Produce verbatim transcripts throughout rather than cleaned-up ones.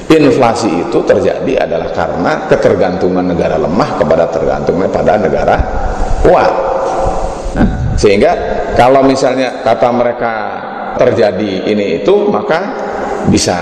Inflasi itu terjadi adalah karena ketergantungan negara lemah kepada tergantungnya pada negara kuat. Nah, sehingga kalau misalnya kata mereka terjadi ini itu, maka bisa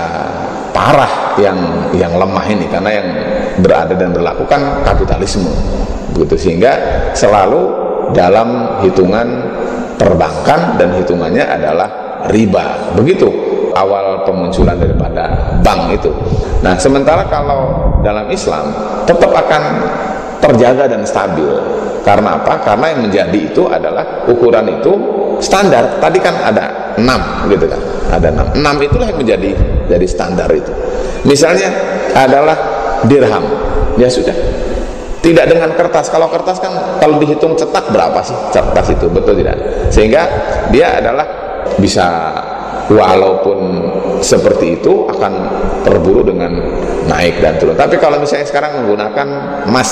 parah yang yang lemah ini, karena yang berada dan berlaku kan kapitalisme, begitu. Sehingga selalu dalam hitungan perbankan dan hitungannya adalah riba, begitu awal pemunculan daripada bank itu. Nah, sementara kalau dalam Islam tetap akan terjaga dan stabil. Karena apa? Karena yang menjadi itu adalah ukuran itu standar. Tadi kan ada enam gitu kan. Ada enam. enam itulah yang menjadi jadi standar itu. Misalnya adalah dirham. Ya sudah. Tidak dengan kertas. Kalau kertas kan kalau dihitung cetak berapa sih kertas itu, betul tidak? Sehingga dia adalah bisa, walaupun seperti itu akan terburu dengan naik dan turun. Tapi kalau misalnya sekarang menggunakan emas,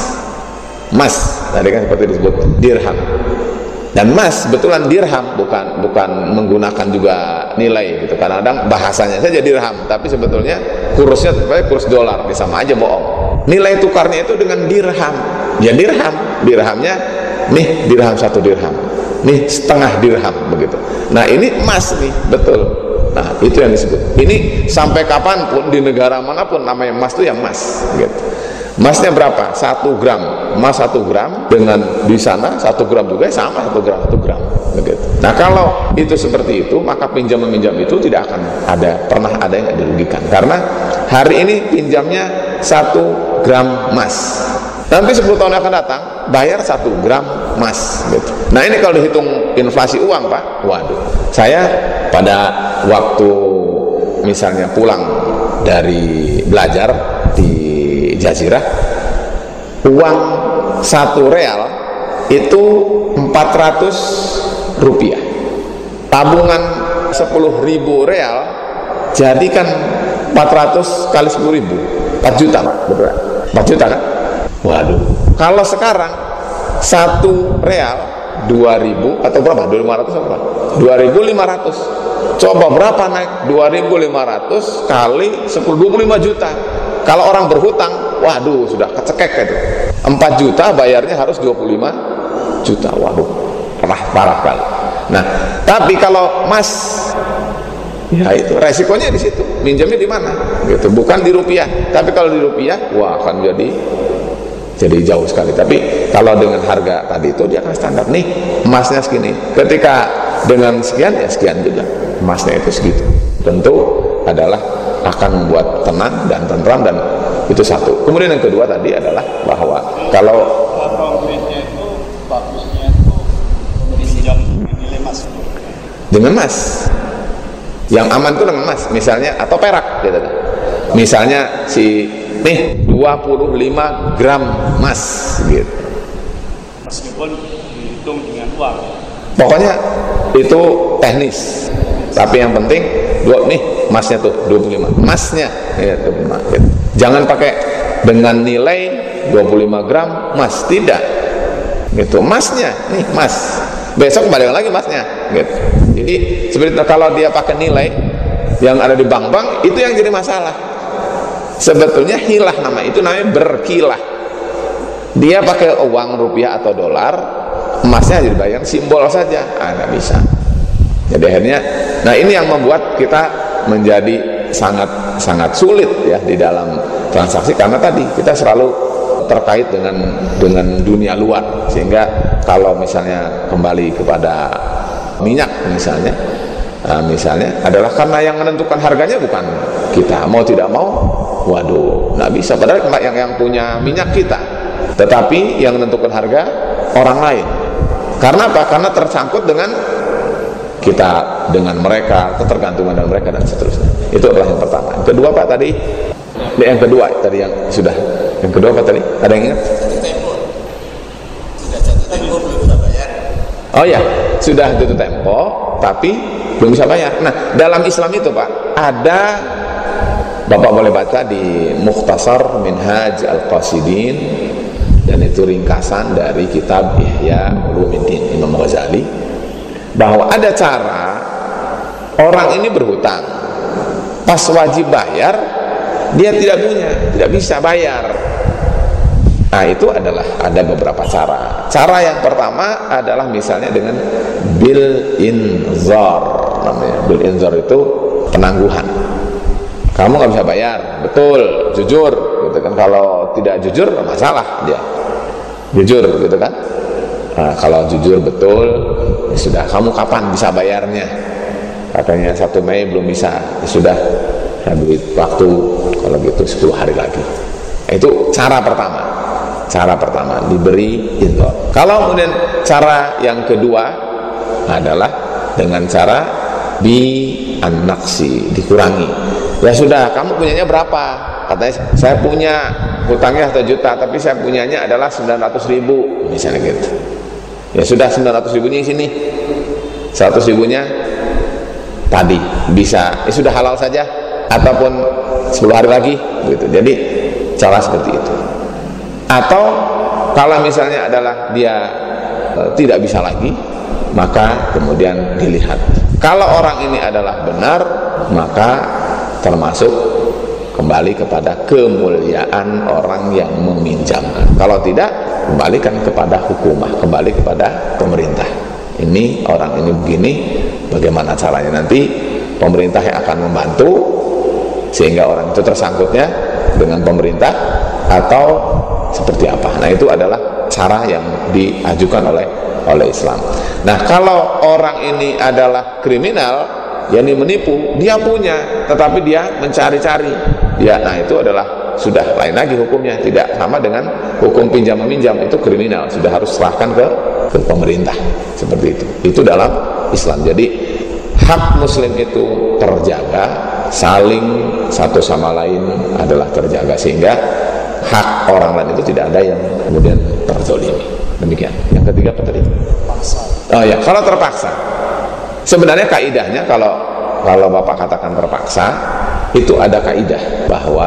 emas tadi kan seperti disebut dirham, dan emas betulan dirham, bukan bukan menggunakan juga nilai gitu. Kadang-kadang bahasanya saja dirham, tapi sebetulnya kursnya seperti kurs dolar, sama aja bohong. Nilai tukarnya itu dengan dirham. Ya dirham, dirhamnya nih dirham satu dirham, nih setengah dirham begitu. Nah ini emas nih, betul. Nah itu yang disebut. Ini sampai kapanpun di negara manapun namanya emas itu ya emas gitu. Emasnya berapa? Satu gram. Emas satu gram dengan di sana satu gram juga sama, satu gram satu gram begitu. Nah kalau itu seperti itu, maka pinjam meminjam itu tidak akan ada pernah ada yang dirugikan, karena hari ini pinjamnya satu gram emas, nanti sepuluh tahun akan datang bayar satu gram emas gitu. Nah ini kalau dihitung inflasi uang Pak, waduh, saya pada waktu misalnya pulang dari belajar di Jazirah, uang satu real itu empat ratus rupiah, tabungan sepuluh ribu real jadikan empat ratus kali sepuluh ribu, empat juta Pak, betul kan? empat juta kan? Waduh, kalau sekarang satu real dua ribu atau berapa? dua ribu lima ratus apa? dua ribu lima ratus. Coba berapa naik? dua ribu lima ratus kali sepuluh, dua puluh lima juta. Kalau orang berhutang, waduh sudah kecekek itu. empat juta bayarnya harus dua puluh lima juta. Waduh, parah parah kali. Nah, tapi kalau emas, ya itu resikonya di situ, minjamnya di mana gitu, bukan di rupiah. Tapi kalau di rupiah, wah akan jadi jadi jauh sekali. Tapi kalau dengan harga tadi itu dia akan standar, nih emasnya segini, ketika dengan sekian ya sekian juga emasnya itu segitu. Tentu adalah akan membuat tenang dan tentram, dan itu satu. Kemudian yang kedua tadi adalah bahwa kalau konkretnya itu bagusnya itu pinjam nilai emas dengan emas, yang aman itu dengan emas misalnya, atau perak gitu. Misalnya si nih dua puluh lima gram emas gitu, meskipun dihitung dengan uang, pokoknya itu teknis, tapi yang penting dua nih emasnya tuh dua puluh lima emasnya gitu. Gitu. Jangan pakai dengan nilai dua puluh lima gram emas, tidak gitu, emasnya nih emas, besok kembali lagi emasnya gitu. Jadi seperti itu. Kalau dia pakai nilai yang ada di bank-bank, itu yang jadi masalah. Sebetulnya hilah, nama itu namanya berkilah. Dia pakai uang rupiah atau dolar, emasnya jadi bayar simbol saja, ah nggak bisa. Jadi akhirnya, nah ini yang membuat kita menjadi sangat sangat sulit ya di dalam transaksi, karena tadi kita selalu terkait dengan dengan dunia luar. Sehingga kalau misalnya kembali kepada minyak misalnya, nah, misalnya adalah karena yang menentukan harganya bukan kita, mau tidak mau, waduh, nggak bisa. Padahal yang yang punya minyak kita, tetapi yang menentukan harga orang lain. Karena apa? Karena tersangkut dengan kita, dengan mereka, ketergantungan dengan mereka dan seterusnya. Itu adalah yang pertama. Yang kedua Pak tadi, yang kedua tadi yang sudah, yang kedua Pak tadi, ada yang ingat? Oh ya, sudah jatuh tempo, tapi belum bisa bayar. Nah, dalam Islam itu Pak, ada, Bapak boleh baca di Mukhtasar Minhaj Al-Qasidin, dan itu ringkasan dari kitab Ihya Ulumuddin Imam Ghazali, bahwa ada cara orang ini berhutang, pas wajib bayar dia tidak punya, tidak bisa bayar. Nah, itu adalah ada beberapa cara. Cara yang pertama adalah misalnya dengan bil inzar, namanya. Bil inzar itu penangguhan. Kamu nggak bisa bayar, betul, jujur, gitu kan. Kalau tidak jujur, masalah dia. Jujur, gitu kan. Nah, kalau jujur betul, ya sudah. Kamu kapan bisa bayarnya? Katanya satu Mei belum bisa. Ya sudah, saya beri waktu kalau gitu sepuluh hari lagi. Itu cara pertama. Cara pertama diberi inzar. Kalau kemudian cara yang kedua adalah dengan cara bi an-naqsi, dikurangi. Ya sudah, kamu punyanya berapa? Katanya saya punya hutangnya satu juta, tapi saya punyanya adalah sembilan ratus ribu, misalnya gitu. Ya sudah, sembilan ratus ribunya di sini, seratus ribunya tadi bisa. Ya sudah, halal saja, ataupun sepuluh hari lagi, gitu. Jadi cara seperti itu. Atau kalau misalnya adalah dia e, tidak bisa lagi, maka kemudian dilihat. Kalau orang ini adalah benar, maka termasuk kembali kepada kemuliaan orang yang meminjamkan. Kalau tidak, kembalikan kepada hukumah, kembali kepada pemerintah. Ini orang ini begini, bagaimana caranya? Nanti pemerintah yang akan membantu sehingga orang itu tersangkutnya dengan pemerintah atau seperti apa. Nah, itu adalah cara yang diajukan oleh oleh Islam. Nah, kalau orang ini adalah kriminal, yakni menipu, dia punya, tetapi dia mencari-cari. Ya, nah itu adalah sudah lain lagi hukumnya, tidak sama dengan hukum pinjam meminjam, itu kriminal, sudah harus serahkan ke ke pemerintah. Seperti itu. Itu dalam Islam. Jadi hak muslim itu terjaga, saling satu sama lain adalah terjaga, sehingga hak orang lain itu tidak ada yang kemudian terzolimi. Demikian. Yang ketiga apa tadi? Paksa. Oh ya, kalau terpaksa. Sebenarnya kaidahnya kalau kalau Bapak katakan terpaksa, itu ada kaidah bahwa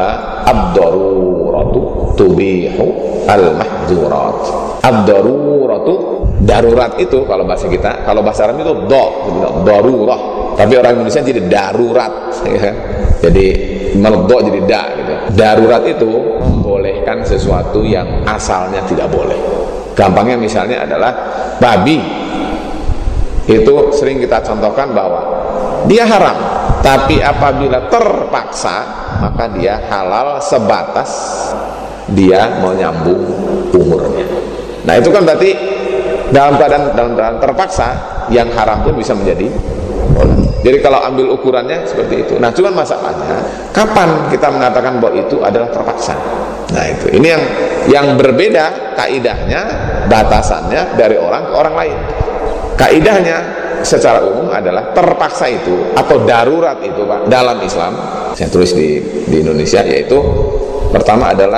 ad-daruratu tubihu al-mahdurat. Ad-daruratu, darurat itu kalau bahasa kita, kalau bahasa Arab itu do, darurah. Tapi orang Indonesia jadi darurat, ya. Jadi meledok jadi da gitu. Darurat itu membolehkan sesuatu yang asalnya tidak boleh. Gampangnya misalnya adalah babi. Itu sering kita contohkan bahwa dia haram, tapi apabila terpaksa maka dia halal sebatas dia mau nyambung umurnya. Nah, itu kan berarti dalam keadaan dalam keadaan terpaksa yang haram pun bisa menjadi boleh. Jadi kalau ambil ukurannya seperti itu. Nah, cuman masalahnya kapan kita mengatakan bahwa itu adalah terpaksa? Nah, itu ini yang yang berbeda kaidahnya, batasannya dari orang ke orang lain. Kaidahnya secara umum adalah terpaksa itu atau darurat itu, Pak, dalam Islam, saya tulis di di Indonesia, yaitu pertama adalah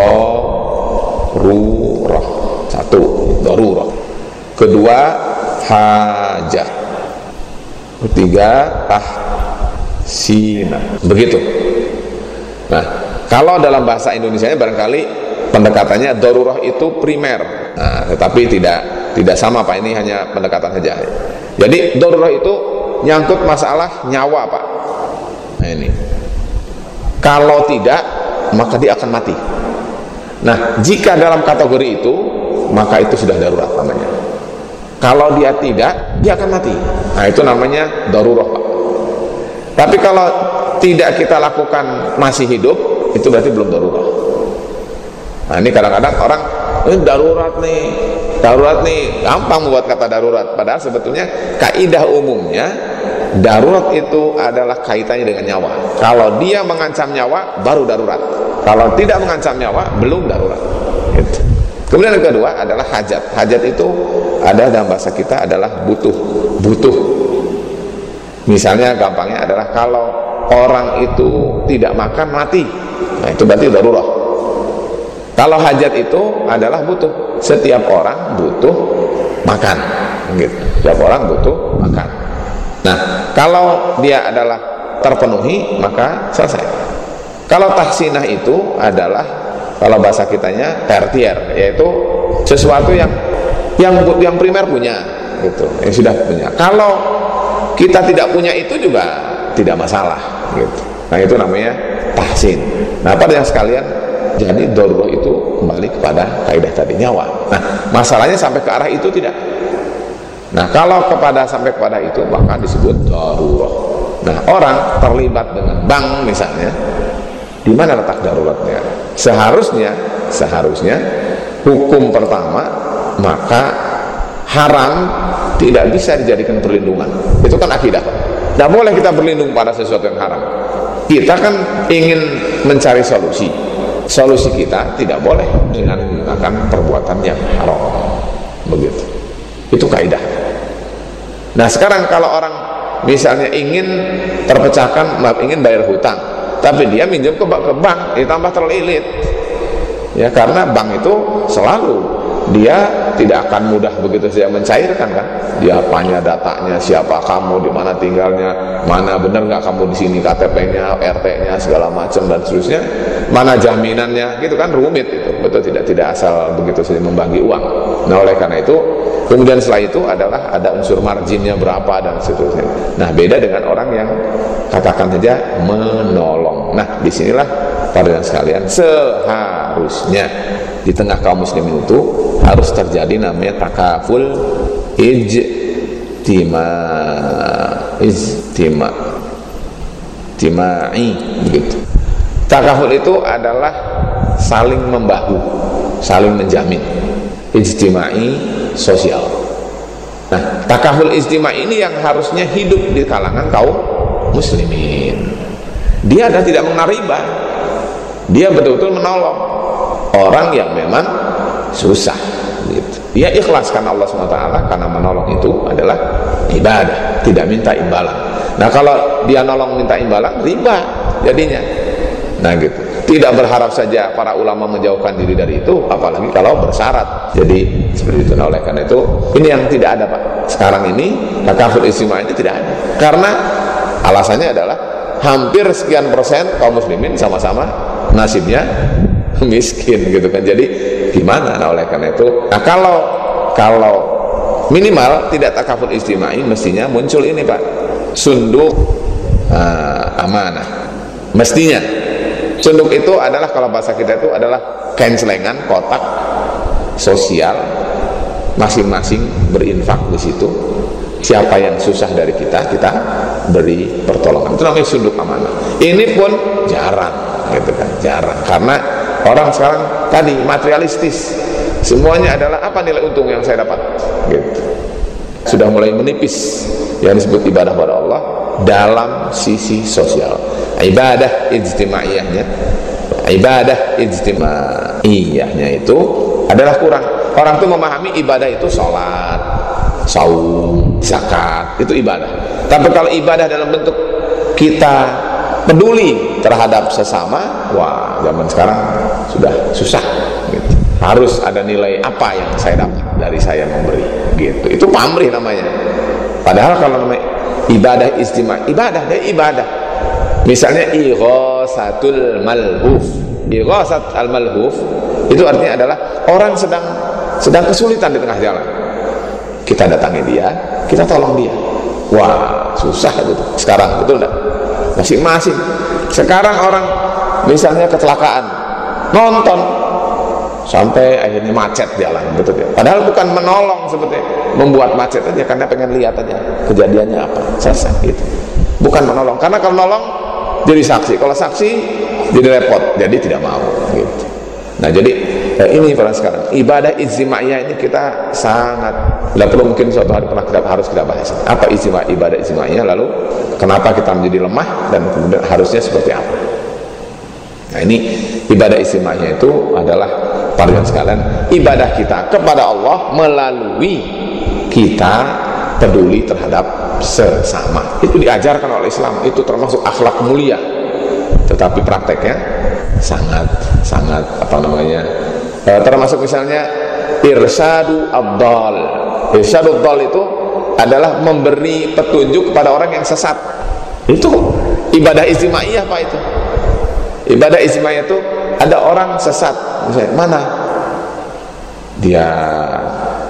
darurah, satu darurah, kedua hajat, ketiga tahsina, begitu. Nah, kalau dalam bahasa Indonesianya barangkali pendekatannya darurah itu primer. Nah, tetapi tidak tidak sama, Pak, ini hanya pendekatan saja. Jadi darurah itu nyangkut masalah nyawa, Pak. Nah, ini kalau tidak maka dia akan mati. Nah, jika dalam kategori itu maka itu sudah darurat namanya. Kalau dia tidak, dia akan mati. Nah, itu namanya darurah, Pak. Tapi kalau tidak kita lakukan masih hidup, itu berarti belum darurat. Nah, ini kadang-kadang orang ini darurat nih, darurat nih, gampang membuat kata darurat. Padahal sebetulnya kaidah umumnya darurat itu adalah kaitannya dengan nyawa. Kalau dia mengancam nyawa, baru darurat. Kalau tidak mengancam nyawa, belum darurat. Gitu. Kemudian yang kedua adalah hajat. Hajat itu ada dalam bahasa kita adalah butuh, butuh. Misalnya gampangnya adalah kalau orang itu tidak makan mati, nah itu berarti darurat. Kalau hajat itu adalah butuh. Setiap orang butuh makan, gitu. Setiap orang butuh makan. Nah, kalau dia adalah terpenuhi, maka selesai. Kalau tahsinah itu adalah, kalau bahasa kitanya tertier, yaitu sesuatu yang yang yang primer punya, gitu, yang sudah punya. Kalau kita tidak punya itu juga tidak masalah, gitu. Nah, itu namanya tahsin. Nah, pada yang sekalian, jadi darurat itu kembali kepada kaidah tadi, nyawa. Nah, masalahnya sampai ke arah itu tidak. Nah, kalau kepada sampai kepada itu maka disebut darurat. Nah, orang terlibat dengan bank misalnya, di mana letak daruratnya? Seharusnya, seharusnya hukum pertama, maka haram tidak bisa dijadikan perlindungan. Itu kan akidah. Tidak boleh kita berlindung pada sesuatu yang haram. Kita kan ingin mencari solusi. Solusi kita tidak boleh dengan menggunakan perbuatan yang haram. Begitu. Itu kaidah. Nah, sekarang kalau orang misalnya ingin terpecahkan, ingin bayar hutang, tapi dia minjem ke, ke bank, ditambah terlilit. Ya, karena bank itu selalu dia tidak akan mudah begitu saja mencairkan, kan? Dia apanya, datanya, siapa kamu, di mana tinggalnya, mana benar nggak kamu di sini, K T P-nya, R T-nya, segala macam dan seterusnya, mana jaminannya, gitu kan, rumit itu. Betul tidak? Tidak asal begitu saja membagi uang. Nah, oleh karena itu, kemudian setelah itu adalah ada unsur marginnya berapa dan seterusnya. Nah, beda dengan orang yang katakan saja menolong. Nah, disinilah para sekalian, seharusnya di tengah kaum muslimin itu harus terjadi namanya takaful ijtima ijtima ijtimai, begitu. Takaful itu adalah saling membahu, saling menjamin. Ijtimai, sosial. Nah, takaful ijtimai ini yang harusnya hidup di kalangan kaum muslimin. Dia adalah tidak mengenal riba. Dia betul-betul menolong orang yang memang susah, gitu. Dia ikhlaskan Allah subhanahu wa taala karena menolong itu adalah ibadah, tidak minta imbalan. Nah, kalau dia nolong minta imbalan, riba jadinya. Nah, gitu. Tidak berharap saja para ulama menjauhkan diri dari itu, apalagi kalau bersyarat. Jadi seperti itu. Nah, oleh karena itu, ini yang tidak ada, Pak. Sekarang ini takaful ijtimai ini tidak ada. Karena alasannya adalah hampir sekian persen kaum muslimin sama-sama nasibnya miskin, gitu kan. Jadi gimana? Nah, oleh karena itu, nah kalau kalau minimal tidak takaful ijtimai, mestinya muncul ini, Pak, sunduk uh, amanah. Mestinya sunduk itu adalah, kalau bahasa kita itu adalah kencelengan, kotak sosial, masing-masing berinfak di situ. Siapa yang susah dari kita, kita beri pertolongan. Itu namanya sunduk amanah. Ini pun jarang, gitu kan, jarang. Karena orang sekarang tadi materialistis, semuanya adalah apa nilai untung yang saya dapat, gitu. Sudah mulai menipis yang disebut ibadah pada Allah dalam sisi sosial. Ibadah ijtimaiyahnya, ibadah ijtimaiyahnya itu adalah kurang. Orang tuh memahami ibadah itu sholat, saum, zakat, itu ibadah. Tapi kalau ibadah dalam bentuk kita peduli terhadap sesama, wah, zaman sekarang sudah susah, gitu. Harus ada nilai apa yang saya dapat dari saya memberi, gitu. Itu pamrih namanya. Padahal kalau namanya ibadah istimewa, ibadah dia ibadah. Misalnya ighasatul malhuf, ighasat al malhuf itu artinya adalah orang sedang sedang kesulitan di tengah jalan, kita datangi dia, kita tolong dia. Wah, susah gitu sekarang, betul enggak? Masing-masing. Sekarang orang misalnya kecelakaan, nonton sampai akhirnya macet jalan, betul ya. Padahal bukan menolong, sebetulnya membuat macet aja karena pengen lihat aja kejadiannya apa, selesai gitu. Bukan menolong, karena kalau nolong jadi saksi, kalau saksi jadi repot, jadi tidak mau, gitu. Nah, jadi eh, ini pada sekarang ibadah ijtimaiyah ini kita sangat tidak perlu, mungkin suatu hari pernah kita, harus kita bahas apa ijtima, ibadah ijtimaiyah, lalu kenapa kita menjadi lemah dan kemudian harusnya seperti apa. Nah, ini ibadah ijtimaiyah itu adalah para sekalian ibadah kita kepada Allah melalui kita peduli terhadap sesama. Itu diajarkan oleh Islam, itu termasuk akhlak mulia. Tetapi prakteknya sangat sangat apa namanya? E, termasuk misalnya irsyadu ad-dhal. Irsyadu ad-dhal itu adalah memberi petunjuk kepada orang yang sesat. Itu ibadah ijtimaiyah, Pak, itu. Ibadah ijtimaiyah itu ada orang sesat, misalnya mana? Dia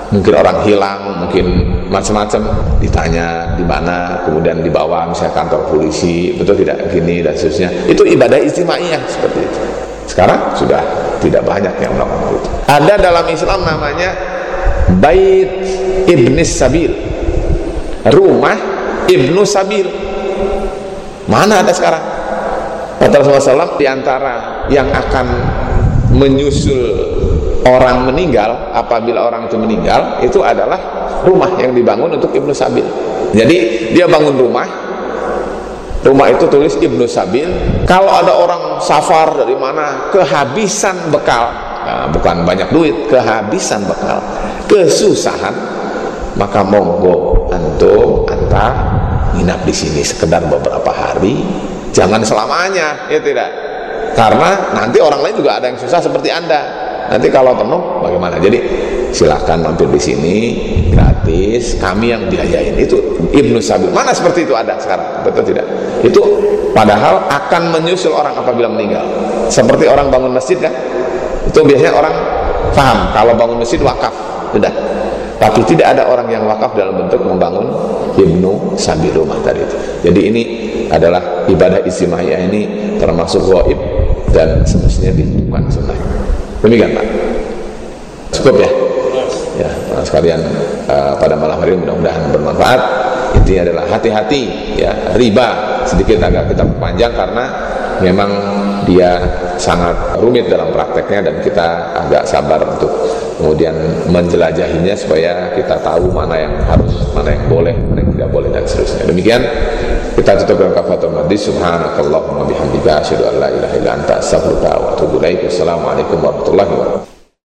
mungkin orang hilang, mungkin macam-macam, ditanya di mana, kemudian dibawa misalnya kantor polisi, betul tidak gini dan seterusnya. Itu ibadah istimaiyah seperti itu. Sekarang sudah tidak banyak yang melakukan itu. Ada dalam Islam namanya Bait Ibnis Sabil, rumah Ibnu Sabil. Mana ada sekarang? Kata Rasulullah shallallahu alaihi wasallam, di antara yang akan menyusul orang meninggal, apabila orang itu meninggal, itu adalah rumah yang dibangun untuk Ibnu Sabil. Jadi dia bangun rumah, rumah itu tulis Ibnu Sabil. Kalau ada orang safar dari mana, kehabisan bekal, nah, bukan banyak duit, kehabisan bekal, kesusahan, maka monggo antum antar nginap di sini sekedar beberapa hari, jangan selamanya, ya tidak. Karena nanti orang lain juga ada yang susah seperti Anda. Nanti kalau penuh bagaimana? Jadi silakan mampir di sini gratis, kami yang biayain. Itu Ibnu Sabil. Mana seperti itu ada sekarang? Betul tidak? Itu padahal akan menyusul orang apabila meninggal. Seperti orang bangun masjid kan? Itu biasanya orang paham kalau bangun masjid wakaf, sudah. Tapi tidak ada orang yang wakaf dalam bentuk membangun Ibnu Sabil, rumah tadi itu. Jadi ini adalah ibadah istimaiyah, ini termasuk ghaib dan semestinya bukan sunnah. Demikian Pak. Cukup ya? Ya, sekalian uh, pada malam hari ini mudah-mudahan bermanfaat. Intinya adalah hati-hati ya, riba sedikit agak kita perpanjang karena memang dia sangat rumit dalam prakteknya dan kita agak sabar untuk kemudian menjelajahinya supaya kita tahu mana yang harus, mana yang boleh, mana yang tidak boleh dan seterusnya. Demikian kita tutup dengan kafaratul majlis. Subhanakallahumma bihamdika asyhadu an la ilaha illa anta astaghfiruka wa atubu ilaik. Wassalamualaikum warahmatullahi wabarakatuh.